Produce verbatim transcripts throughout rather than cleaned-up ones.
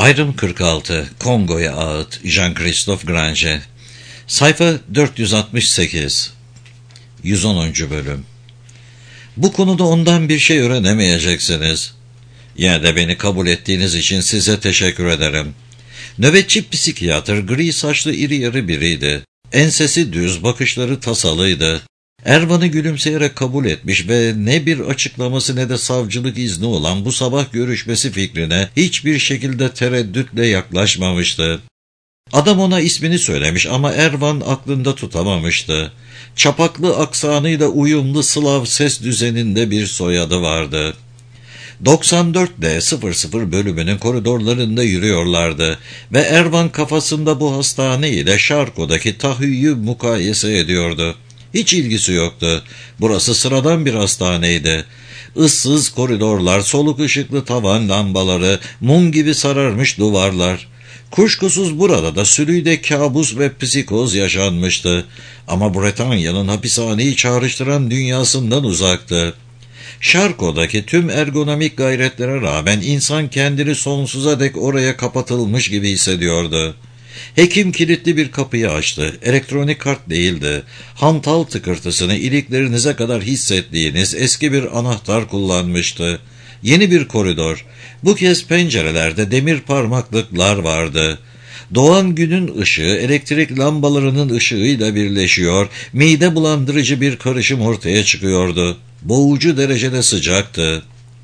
Ayrım kırk altı, Kongo'ya ait Jean-Christophe Grange. Sayfa dört yüz altmış sekiz. yüz onuncu bölüm. Bu konuda ondan bir şey öğrenemeyeceksiniz. Yine de beni kabul ettiğiniz için size teşekkür ederim. Nöbetçi psikiyatr gri saçlı iri yarı biriydi. Ensesi düz, bakışları tasalıydı. Ervan'ı gülümseyerek kabul etmiş ve ne bir açıklaması ne de savcılık izni olan bu sabah görüşmesi fikrine hiçbir şekilde tereddütle yaklaşmamıştı. Adam ona ismini söylemiş ama Ervan aklında tutamamıştı. Çapaklı aksanıyla uyumlu Slav ses düzeninde bir soyadı vardı. doksan dört D sıfır sıfır bölümünün koridorlarında yürüyorlardı ve Ervan kafasında bu hastane ile Şarko'daki tahiyyü mukayese ediyordu. Hiç ilgisi yoktu. Burası sıradan bir hastaneydi. Issız koridorlar, soluk ışıklı tavan lambaları, mum gibi sararmış duvarlar. Kuşkusuz burada da sürüde kabus ve psikoz yaşanmıştı. Ama Bretanya'nın hapishaneyi çağrıştıran dünyasından uzaktı. Şarko'daki tüm ergonomik gayretlere rağmen insan kendini sonsuza dek oraya kapatılmış gibi hissediyordu. Hekim kilitli bir kapıyı açtı. Elektronik kart değildi. Hantal tıkırtısını iliklerinize kadar hissettiğiniz eski bir anahtar kullanmıştı. Yeni bir koridor. Bu kez pencerelerde demir parmaklıklar vardı. Doğan günün ışığı elektrik lambalarının ışığıyla birleşiyor, mide bulandırıcı bir karışım ortaya çıkıyordu. Boğucu derecede sıcaktı.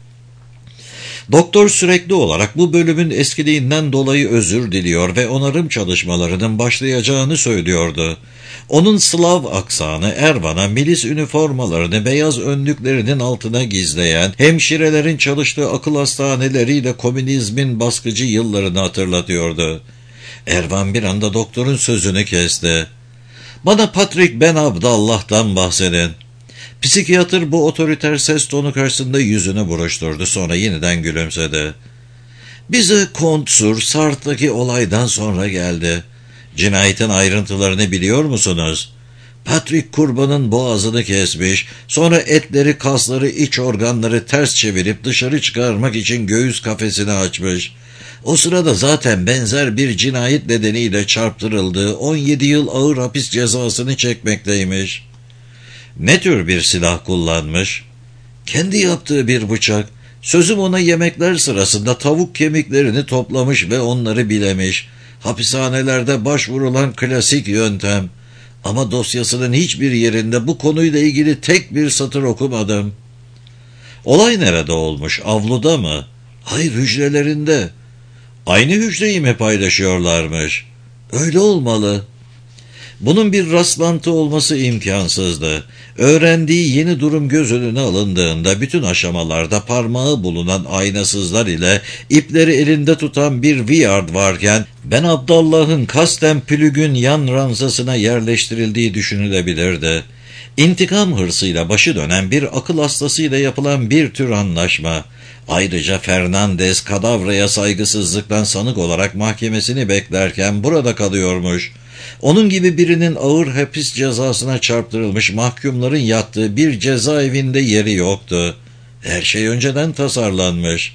Doktor sürekli olarak bu bölümün eskiliğinden dolayı özür diliyor ve onarım çalışmalarının başlayacağını söylüyordu. Onun Slav aksanı Ervan'a milis üniformalarını beyaz önlüklerinin altına gizleyen hemşirelerin çalıştığı akıl hastaneleriyle komünizmin baskıcı yıllarını hatırlatıyordu. Ervan bir anda doktorun sözünü kesti. "Bana Patrick Ben Abdallah'tan bahsedin." Psikiyatr bu otoriter ses tonu karşısında yüzünü buruşturdu, sonra yeniden gülümsedi. "Bize Kont sur Sart'taki olaydan sonra geldi. Cinayetin ayrıntılarını biliyor musunuz? Patrick kurbanın boğazını kesmiş, sonra etleri, kasları, iç organları ters çevirip dışarı çıkarmak için göğüs kafesini açmış. O sırada zaten benzer bir cinayet nedeniyle çarptırıldığı on yedi yıl ağır hapis cezasını çekmekteymiş." "Ne tür bir silah kullanmış?" "Kendi yaptığı bir bıçak. Sözüm ona yemekler sırasında tavuk kemiklerini toplamış ve onları bilemiş. Hapishanelerde başvurulan klasik yöntem. Ama dosyasının hiçbir yerinde bu konuyla ilgili tek bir satır okumadım." "Olay nerede olmuş? Avluda mı?" "Hayır, hücrelerinde." "Aynı hücreyi mi paylaşıyorlarmış?" "Öyle olmalı." Bunun bir rastlantı olması imkansızdı. Öğrendiği yeni durum göz önüne alındığında bütün aşamalarda parmağı bulunan aynasızlar ile ipleri elinde tutan bir Viyard varken Ben Abdallah'ın kasten plügün yan ranzasına yerleştirildiği düşünülebilirdi. İntikam hırsıyla başı dönen bir akıl hastasıyla yapılan bir tür anlaşma. Ayrıca Fernandez kadavraya saygısızlıktan sanık olarak mahkemesini beklerken burada kalıyormuş. Onun gibi birinin ağır hapis cezasına çarptırılmış mahkumların yattığı bir cezaevinde yeri yoktu. Her şey önceden tasarlanmış.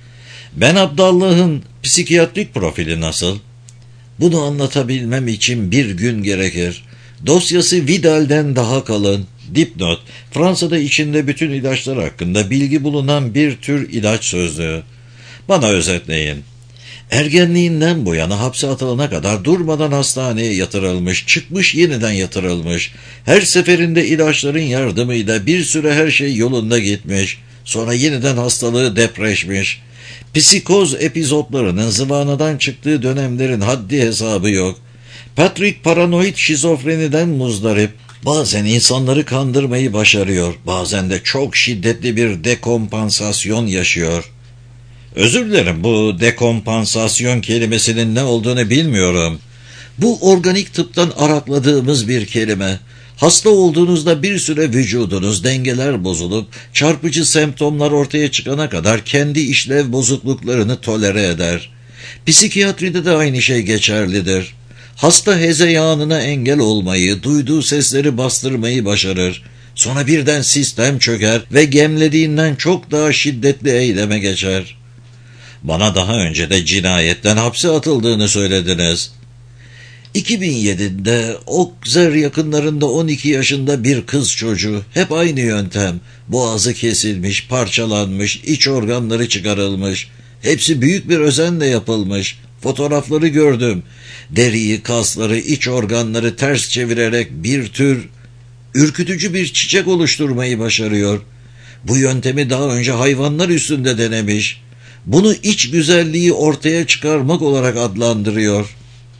Ben Abdallah'ın psikiyatrik profili nasıl? Bunu anlatabilmem için bir gün gerekir. Dosyası Vidal'den daha kalın. Dipnot: Fransa'da içinde bütün ilaçlar hakkında bilgi bulunan bir tür ilaç sözlüğü. Bana özetleyin. Ergenliğinden bu yana hapse atılana kadar durmadan hastaneye yatırılmış, çıkmış yeniden yatırılmış. Her seferinde ilaçların yardımıyla bir süre her şey yolunda gitmiş. Sonra yeniden hastalığı depreşmiş. Psikoz epizotlarının zıvanadan çıktığı dönemlerin haddi hesabı yok. Patrick paranoid şizofreniden muzdarip. Bazen insanları kandırmayı başarıyor. Bazen de çok şiddetli bir dekompansasyon yaşıyor. Özür dilerim, bu dekompansasyon kelimesinin ne olduğunu bilmiyorum. Bu organik tıptan arakladığımız bir kelime. Hasta olduğunuzda bir süre vücudunuz dengeler bozulup çarpıcı semptomlar ortaya çıkana kadar kendi işlev bozukluklarını tolere eder. Psikiyatride de aynı şey geçerlidir. Hasta hezeyanına engel olmayı, duyduğu sesleri bastırmayı başarır. Sonra birden sistem çöker ve gemlediğinden çok daha şiddetli eyleme geçer. Bana daha önce de cinayetten hapse atıldığını söylediniz. iki bin yedide Okzer yakınlarında on iki yaşında bir kız çocuğu, hep aynı yöntem. Boğazı kesilmiş, parçalanmış, iç organları çıkarılmış. Hepsi büyük bir özenle yapılmış. Fotoğrafları gördüm. Deriyi, kasları, iç organları ters çevirerek bir tür ürkütücü bir çiçek oluşturmayı başarıyor. Bu yöntemi daha önce hayvanlar üstünde denemiş. Bunu iç güzelliği ortaya çıkarmak olarak adlandırıyor.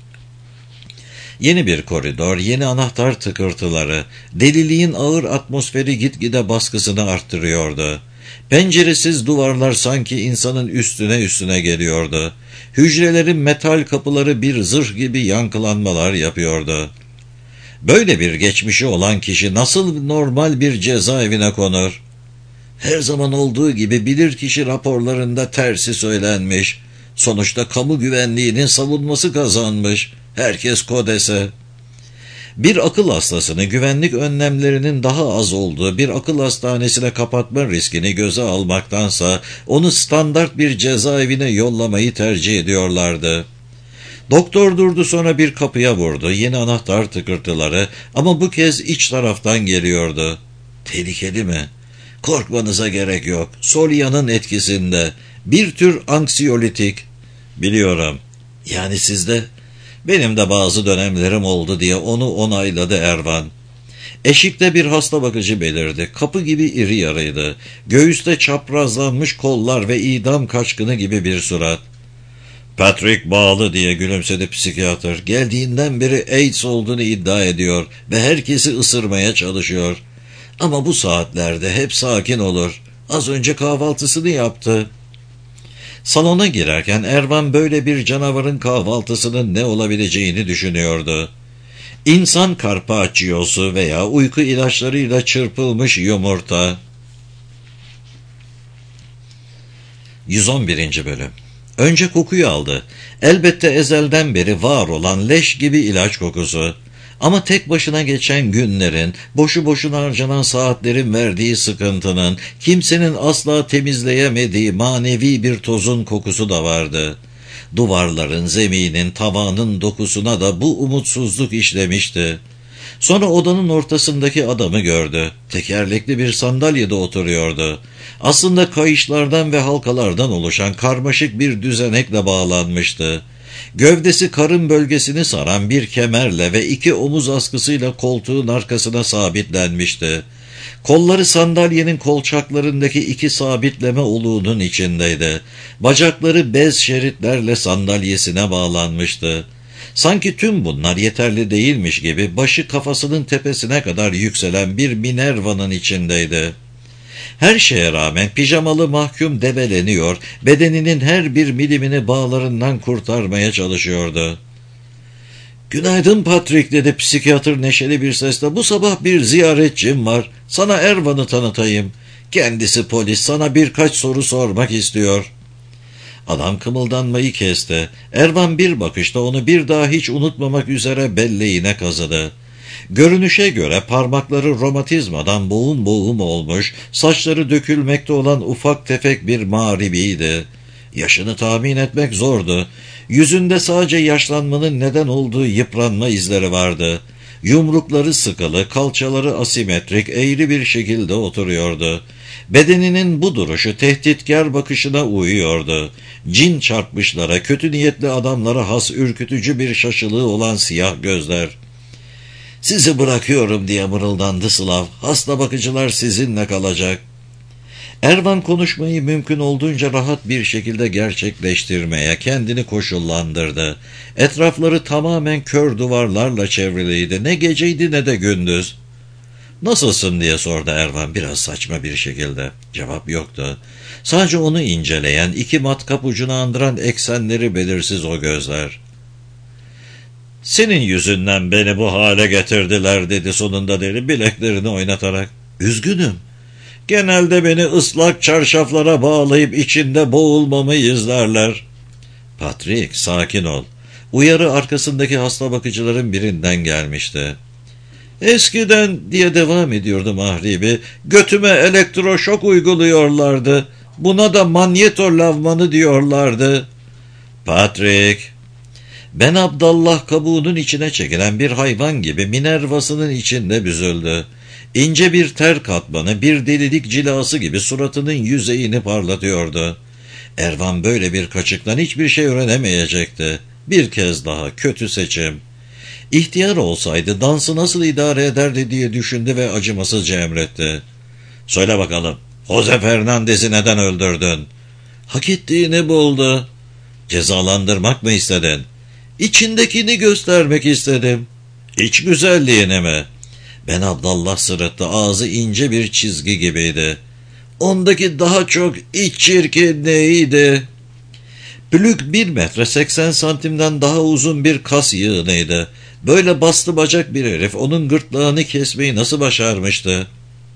Yeni bir koridor, yeni anahtar tıkırtıları, deliliğin ağır atmosferi gitgide baskısını arttırıyordu. Penceresiz duvarlar sanki insanın üstüne üstüne geliyordu. Hücrelerin metal kapıları bir zırh gibi yankılanmalar yapıyordu. Böyle bir geçmişi olan kişi nasıl normal bir cezaevine konur? Her zaman olduğu gibi bilirkişi raporlarında tersi söylenmiş. Sonuçta kamu güvenliğinin savunması kazanmış. Herkes Kodes'e. Bir akıl hastasını güvenlik önlemlerinin daha az olduğu bir akıl hastanesine kapatma riskini göze almaktansa onu standart bir cezaevine yollamayı tercih ediyorlardı. Doktor durdu, sonra bir kapıya vurdu. Yeni anahtar tıkırtıları, ama bu kez iç taraftan geliyordu. Tehlikeli mi? Korkmanıza gerek yok. Solia'nın etkisinde. Bir tür anksiyolitik. Biliyorum. Yani sizde? Benim de bazı dönemlerim oldu diye onu onayladı Ervan. Eşikte bir hasta bakıcı belirdi. Kapı gibi iri yarıydı. Göğüste çaprazlanmış kollar ve idam kaçkını gibi bir surat. Patrick bağlı diye gülümsedi psikiyatr. Geldiğinden beri AIDS olduğunu iddia ediyor ve herkesi ısırmaya çalışıyor. Ama bu saatlerde hep sakin olur. Az önce kahvaltısını yaptı. Salona girerken Ervan böyle bir canavarın kahvaltısının ne olabileceğini düşünüyordu. İnsan carpaccio'su veya uyku ilaçlarıyla çırpılmış yumurta. yüz on birinci Bölüm. Önce kokuyu aldı. Elbette ezelden beri var olan leş gibi ilaç kokusu. Ama tek başına geçen günlerin, boşu boşuna harcanan saatlerin verdiği sıkıntının, kimsenin asla temizleyemediği manevi bir tozun kokusu da vardı. Duvarların, zeminin, tavanın dokusuna da bu umutsuzluk işlemişti. Sonra odanın ortasındaki adamı gördü. Tekerlekli bir sandalyede oturuyordu. Aslında kayışlardan ve halkalardan oluşan karmaşık bir düzenekle bağlanmıştı. Gövdesi karın bölgesini saran bir kemerle ve iki omuz askısıyla koltuğun arkasına sabitlenmişti. Kolları sandalyenin kolçaklarındaki iki sabitleme oluğunun içindeydi. Bacakları bez şeritlerle sandalyesine bağlanmıştı. Sanki tüm bunlar yeterli değilmiş gibi başı kafasının tepesine kadar yükselen bir Minerva'nın içindeydi. Her şeye rağmen pijamalı mahkum debeleniyor, bedeninin her bir milimini bağlarından kurtarmaya çalışıyordu. "Günaydın Patrick," dedi psikiyatr neşeli bir sesle. "Bu sabah bir ziyaretçim var. Sana Ervan'ı tanıtayım. Kendisi polis, sana birkaç soru sormak istiyor." Adam kımıldanmayı kesti. Ervan bir bakışta onu bir daha hiç unutmamak üzere belleğine kazıdı. Görünüşe göre parmakları romatizmadan boğum boğum olmuş, saçları dökülmekte olan ufak tefek bir mağribiydi. Yaşını tahmin etmek zordu. Yüzünde sadece yaşlanmanın neden olduğu yıpranma izleri vardı. Yumrukları sıkılı, kalçaları asimetrik, eğri bir şekilde oturuyordu. Bedeninin bu duruşu tehditkar bakışına uyuyordu. Cin çarpmışlara, kötü niyetli adamlara has ürkütücü bir şaşılığı olan siyah gözler. "Sizi bırakıyorum," diye mırıldandı Slav. "Hasta bakıcılar sizinle kalacak." Ervan konuşmayı mümkün olduğunca rahat bir şekilde gerçekleştirmeye kendini koşullandırdı. Etrafları tamamen kör duvarlarla çevriliydi. Ne geceydi ne de gündüz. "Nasılsın?" diye sordu Ervan biraz saçma bir şekilde. Cevap yoktu. Sadece onu inceleyen, iki matkap ucunu andıran eksenleri belirsiz o gözler. "Senin yüzünden beni bu hale getirdiler," dedi sonunda deli bileklerini oynatarak. "Üzgünüm. Genelde beni ıslak çarşaflara bağlayıp içinde boğulmamı izlerler." "Patrick, sakin ol." Uyarı arkasındaki hasta bakıcıların birinden gelmişti. "Eskiden," diye devam ediyordu mahribi, "götüme elektroşok uyguluyorlardı. Buna da manyeto lavmanı diyorlardı. Patrick. Ben Abdallah kabuğunun içine çekilen bir hayvan gibi Minerva'sının içinde büzüldü. İnce bir ter katmanı, bir delilik cilası gibi suratının yüzeyini parlatıyordu. Ervan böyle bir kaçıktan hiçbir şey öğrenemeyecekti. Bir kez daha kötü seçim. İhtiyar olsaydı dansı nasıl idare ederdi diye düşündü ve acımasızca emretti. Söyle bakalım, Jose Fernandez'i neden öldürdün? Hak ettiğini buldu. Cezalandırmak mı istedin? İçindekini göstermek istedim. İç güzelliğini mi? Ben Abdallah sırıttı, ağzı ince bir çizgi gibiydi. Ondaki daha çok iç çirkinliğiydi. Plük bir metre seksen santimden daha uzun bir kas yığınıydı. Böyle bastı bacak bir herif onun gırtlağını kesmeyi nasıl başarmıştı?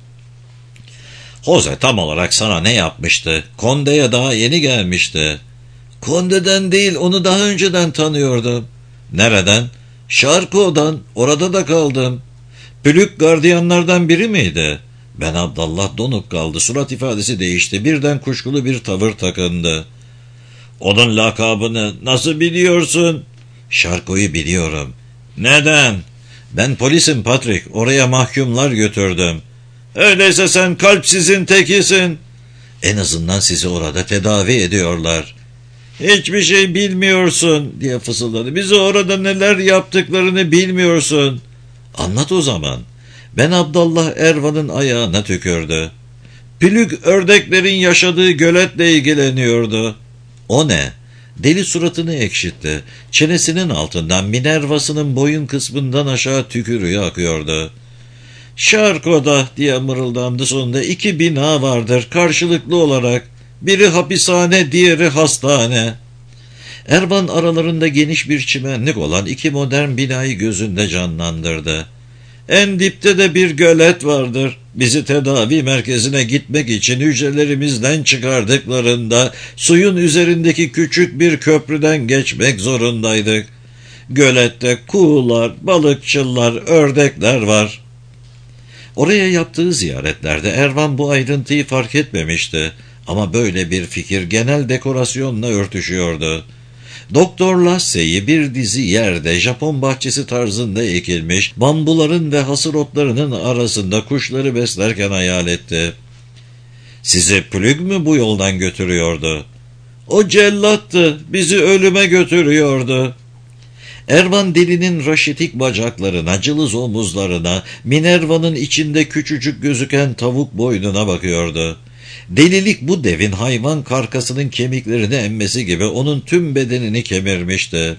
Jose tam olarak sana ne yapmıştı? Konde'ye daha yeni gelmişti. Konde'den değil, onu daha önceden tanıyordum. Nereden? Şarko'dan, orada da kaldım. Plük gardiyanlardan biri miydi? Ben Abdallah donup kaldı, surat ifadesi değişti, birden kuşkulu bir tavır takındı. Onun lakabını nasıl biliyorsun? Şarko'yu biliyorum. Neden? Ben polisim Patrick, oraya mahkumlar götürdüm. Öyleyse sen kalpsizin tekisin. En azından sizi orada tedavi ediyorlar. Hiçbir şey bilmiyorsun diye fısıldadı. Bize orada neler yaptıklarını bilmiyorsun. Anlat o zaman. Ben Abdallah Ervan'ın ayağına tükürdü. Plük ördeklerin yaşadığı göletle ilgileniyordu. O ne? Deli suratını ekşitti. Çenesinin altından Minerva'sının boyun kısmından aşağı tükürüğü akıyordu. Şarko'da diye mırıldandı sonunda. İki bina vardır karşılıklı olarak. Biri hapishane, diğeri hastane. Ervan aralarında geniş bir çimenlik olan iki modern binayı gözünde canlandırdı. En dipte de bir gölet vardır. Bizi tedavi merkezine gitmek için hücrelerimizden çıkardıklarında suyun üzerindeki küçük bir köprüden geçmek zorundaydık. Gölette kuğular, balıkçılar, ördekler var. Oraya yaptığı ziyaretlerde Ervan bu ayrıntıyı fark etmemişti. Ama böyle bir fikir genel dekorasyonla örtüşüyordu. Doktor Lasse'yi bir dizi yerde Japon bahçesi tarzında ekilmiş, bambuların ve hasır otlarının arasında kuşları beslerken hayal etti. Sizi Plük mü bu yoldan götürüyordu? O cellattı, bizi ölüme götürüyordu. Ervan delinin raşitik bacaklarına, cılız omuzlarına, Minerva'nın içinde küçücük gözüken tavuk boynuna bakıyordu. Delilik bu devin hayvan karkasının kemiklerini emmesi gibi onun tüm bedenini kemirmişti.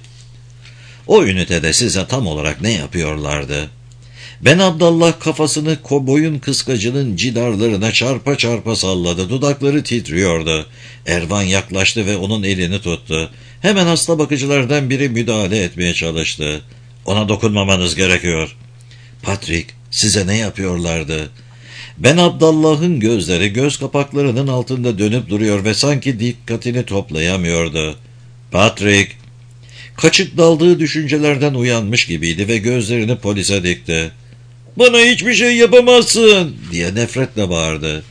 O ünitede size tam olarak ne yapıyorlardı? Ben Abdallah kafasını boyun kıskacının cidarlarına çarpa çarpa salladı. Dudakları titriyordu. Ervan yaklaştı ve onun elini tuttu. Hemen hasta bakıcılardan biri müdahale etmeye çalıştı. Ona dokunmamanız gerekiyor. Patrick, size ne yapıyorlardı? Ben Abdallah'ın gözleri göz kapaklarının altında dönüp duruyor ve sanki dikkatini toplayamıyordu. Patrick, kaçık daldığı düşüncelerden uyanmış gibiydi ve gözlerini polise dikti. Bana hiçbir şey yapamazsın diye nefretle bağırdı.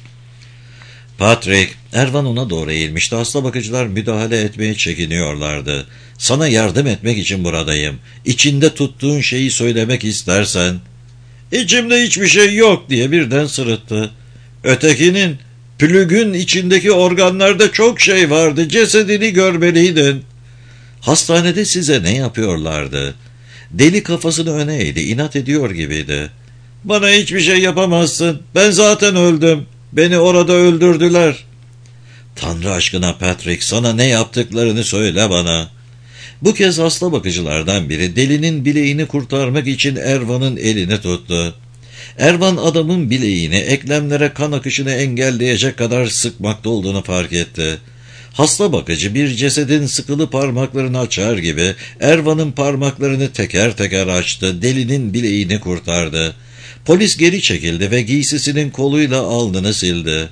Patrick, Ervan ona doğru eğilmişti. Hasta bakıcılar müdahale etmeye çekiniyorlardı. Sana yardım etmek için buradayım. İçinde tuttuğun şeyi söylemek istersen. İçimde hiçbir şey yok diye birden sırıttı. Ötekinin, Plük'ün içindeki organlarda çok şey vardı. Cesedini görmeliydin. Hastanede size ne yapıyorlardı? Deli kafasını öne eğdi, inat ediyor gibiydi. Bana hiçbir şey yapamazsın. Ben zaten öldüm. Beni orada öldürdüler. Tanrı aşkına Patrick, sana ne yaptıklarını söyle bana. Bu kez hasta bakıcılardan biri delinin bileğini kurtarmak için Ervan'ın elini tuttu. Ervan adamın bileğini eklemlere kan akışını engelleyecek kadar sıkmakta olduğunu fark etti. Hasta bakıcı bir cesedin sıkılı parmaklarını açar gibi Ervan'ın parmaklarını teker teker açtı, delinin bileğini kurtardı. Polis geri çekildi ve giysisinin koluyla alnını sildi.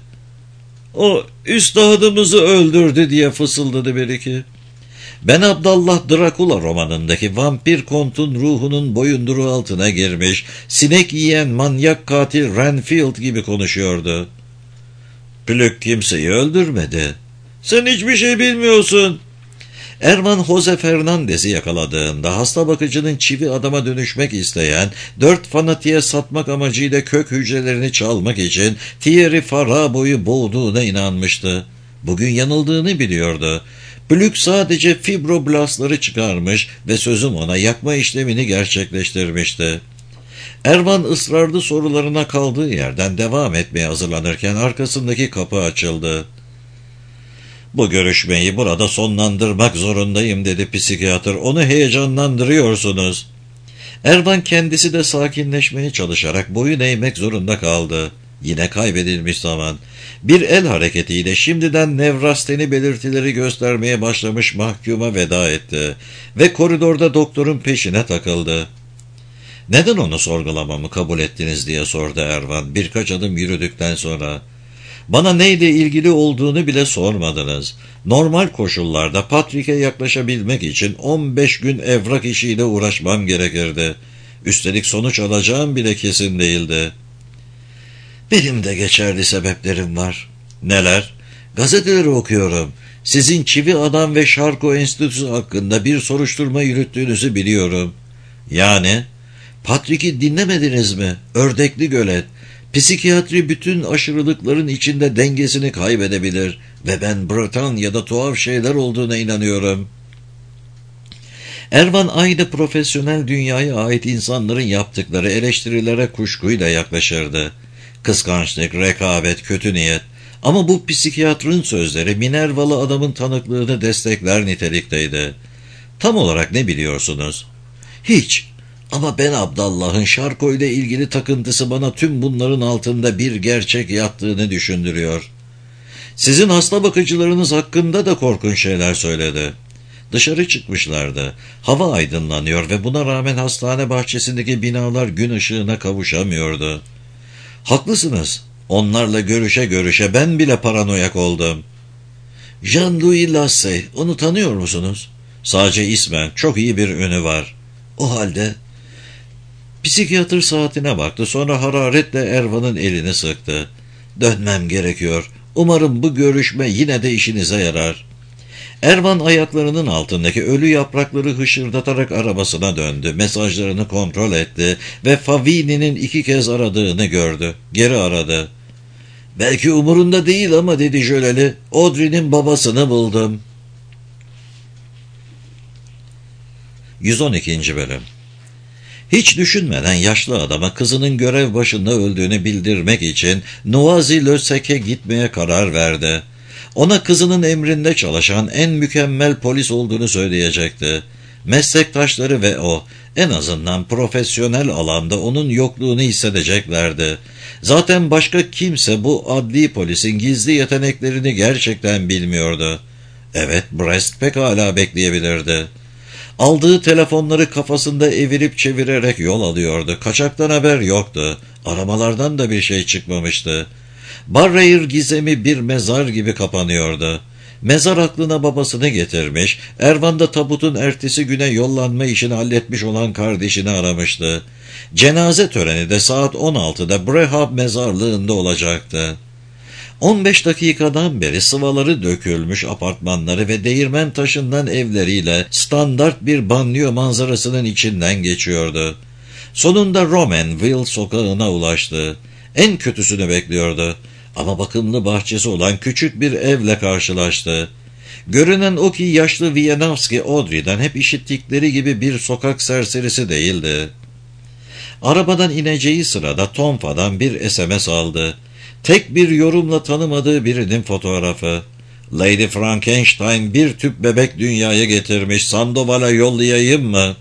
O üstadımızı öldürdü diye fısıldadı bir iki. Ben Abdallah Drakula romanındaki vampir kontun ruhunun boyunduruğu altına girmiş, sinek yiyen manyak katil Renfield gibi konuşuyordu. Plük kimseyi öldürmedi. Sen hiçbir şey bilmiyorsun. Ervan Jose Fernandez'i yakaladığında hasta bakıcının çivi adama dönüşmek isteyen, dört fanatiğe satmak amacıyla kök hücrelerini çalmak için Thierry Farabo'yu boğduğuna inanmıştı. Bugün yanıldığını biliyordu. Plük sadece fibroblastları çıkarmış ve sözüm ona yakma işlemini gerçekleştirmişti. Ervan ısrarlı sorularına kaldığı yerden devam etmeye hazırlanırken arkasındaki kapı açıldı. Bu görüşmeyi burada sonlandırmak zorundayım dedi psikiyatr. Onu heyecanlandırıyorsunuz. Ervan kendisi de sakinleşmeye çalışarak boyun eğmek zorunda kaldı. Yine kaybedilmiş zaman. Bir el hareketiyle şimdiden nevrasteni belirtileri göstermeye başlamış mahkuma veda etti ve koridorda doktorun peşine takıldı. Neden onu sorgulamamı kabul ettiniz diye sordu Ervan birkaç adım yürüdükten sonra. Bana neyle ilgili olduğunu bile sormadınız. Normal koşullarda Patrick'e yaklaşabilmek için on beş gün evrak işiyle uğraşmam gerekirdi. Üstelik sonuç alacağım bile kesin değildi. Benim de geçerli sebeplerim var. Neler? Gazeteleri okuyorum. Sizin Çivi Adam ve Şarko Enstitüsü hakkında bir soruşturma yürüttüğünüzü biliyorum. Yani? Patrick'i dinlemediniz mi? Ördekli gölet. Psikiyatri bütün aşırılıkların içinde dengesini kaybedebilir ve ben Britanya'da tuhaf şeyler olduğuna inanıyorum. Ervan aynı profesyonel dünyaya ait insanların yaptıkları eleştirilere kuşkuyla yaklaşırdı. Kıskançlık, rekabet, kötü niyet. Ama bu psikiyatrın sözleri Minervalı adamın tanıklığını destekler nitelikteydi. Tam olarak ne biliyorsunuz? Hiç. Ama Ben Abdallah'ın Şarko ile ilgili takıntısı bana tüm bunların altında bir gerçek yattığını düşündürüyor. Sizin hasta bakıcılarınız hakkında da korkunç şeyler söyledi. Dışarı çıkmışlardı. Hava aydınlanıyor ve buna rağmen hastane bahçesindeki binalar gün ışığına kavuşamıyordu. Haklısınız. Onlarla görüşe görüşe ben bile paranoyak oldum. Jean-Louis Lassay, onu tanıyor musunuz? Sadece ismen, çok iyi bir ünü var. O halde... Psikiyatr saatine baktı, sonra hararetle Ervan'ın elini sıktı. Dönmem gerekiyor. Umarım bu görüşme yine de işinize yarar. Ervan ayaklarının altındaki ölü yaprakları hışırdatarak arabasına döndü. Mesajlarını kontrol etti ve Favini'nin iki kez aradığını gördü. Geri aradı. Belki umurunda değil ama dedi jöleli. Audrey'nin babasını buldum. yüz on ikinci bölüm. Hiç düşünmeden yaşlı adama kızının görev başında öldüğünü bildirmek için Noisy-le-Sec'e gitmeye karar verdi. Ona kızının emrinde çalışan en mükemmel polis olduğunu söyleyecekti. Meslektaşları ve o en azından profesyonel alanda onun yokluğunu hissedeceklerdi. Zaten başka kimse bu adli polisin gizli yeteneklerini gerçekten bilmiyordu. Evet, Brest pekala bekleyebilirdi. Aldığı telefonları kafasında evirip çevirerek yol alıyordu. Kaçaktan haber yoktu. Aramalardan da bir şey çıkmamıştı. Barreir gizemi bir mezar gibi kapanıyordu. Mezar aklına babasını getirmiş, Ervan da tabutun ertesi güne yollanma işini halletmiş olan kardeşini aramıştı. Cenaze töreni de saat on altıda Brehab mezarlığında olacaktı. on beş dakikadan beri sıvaları dökülmüş apartmanları ve değirmen taşından evleriyle standart bir banliyö manzarasının içinden geçiyordu. Sonunda Romanville sokağına ulaştı. En kötüsünü bekliyordu. Ama bakımlı bahçesi olan küçük bir evle karşılaştı. Görünen o ki yaşlı Wieniawski Audrey'den hep işittikleri gibi bir sokak serserisi değildi. Arabadan ineceği sırada Tonfa'dan bir S M S aldı. Tek bir yorumla tanımadığı birinin fotoğrafı. Lady Frankenstein bir tüp bebek dünyaya getirmiş. Sandoval'a yollayayım mı?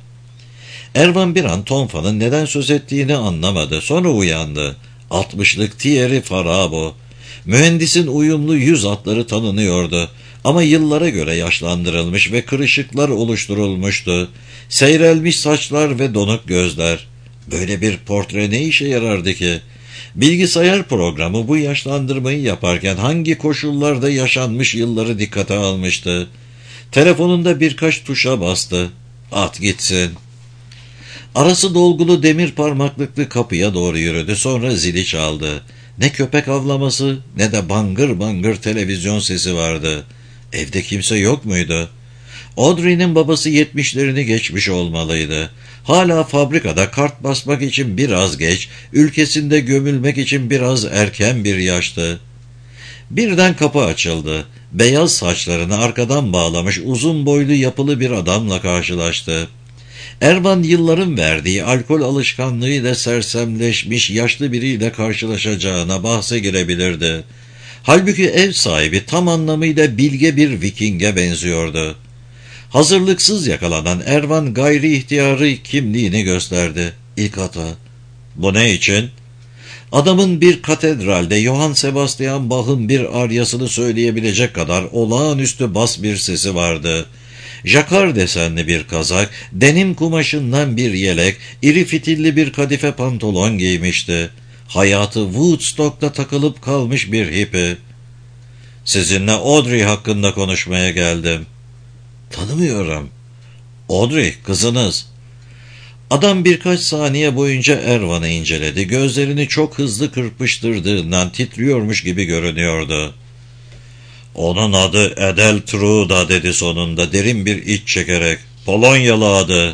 Ervan bir an Tonfa'nın neden söz ettiğini anlamadı. Sonra uyandı. Altmışlık Thierry Farabo. Mühendisin uyumlu yüz hatları tanınıyordu. Ama yıllara göre yaşlandırılmış ve kırışıklar oluşturulmuştu. Seyrelmiş saçlar ve donuk gözler. Böyle bir portre ne işe yarardı ki? Bilgisayar programı bu yaşlandırmayı yaparken hangi koşullarda yaşanmış yılları dikkate almıştı. Telefonunda birkaç tuşa bastı. At gitsin. Arası dolgulu demir parmaklıklı kapıya doğru yürüdü. Sonra zili çaldı. Ne köpek avlaması ne de bangır bangır televizyon sesi vardı. Evde kimse yok muydu? Audrey'nin babası yetmişlerini geçmiş olmalıydı. Hala fabrikada kart basmak için biraz geç, ülkesinde gömülmek için biraz erken bir yaştı. Birden kapı açıldı. Beyaz saçlarını arkadan bağlamış uzun boylu yapılı bir adamla karşılaştı. Ervan yılların verdiği alkol alışkanlığıyla sersemleşmiş yaşlı biriyle karşılaşacağına bahse girebilirdi. Halbuki ev sahibi tam anlamıyla bilge bir Viking'e benziyordu. Hazırlıksız yakalanan Ervan gayri ihtiyarı kimliğini gösterdi. İlk hata. Bu ne için? Adamın bir katedralde Johann Sebastian Bach'ın bir aryasını söyleyebilecek kadar olağanüstü bas bir sesi vardı. Jakar desenli bir kazak, denim kumaşından bir yelek, iri fitilli bir kadife pantolon giymişti. Hayatı Woodstock'ta takılıp kalmış bir hippi. Sizinle Audrey hakkında konuşmaya geldim. Tanımıyorum. Audrey, kızınız. Adam birkaç saniye boyunca Ervan'ı inceledi. Gözlerini çok hızlı kırpıştırdığından titriyormuş gibi görünüyordu. Onun adı Edeltruda dedi sonunda derin bir iç çekerek. Polonyalı adı.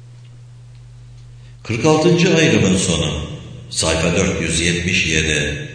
kırk altıncı ayrımın sonu. Sayfa dört yüz yetmiş yedi.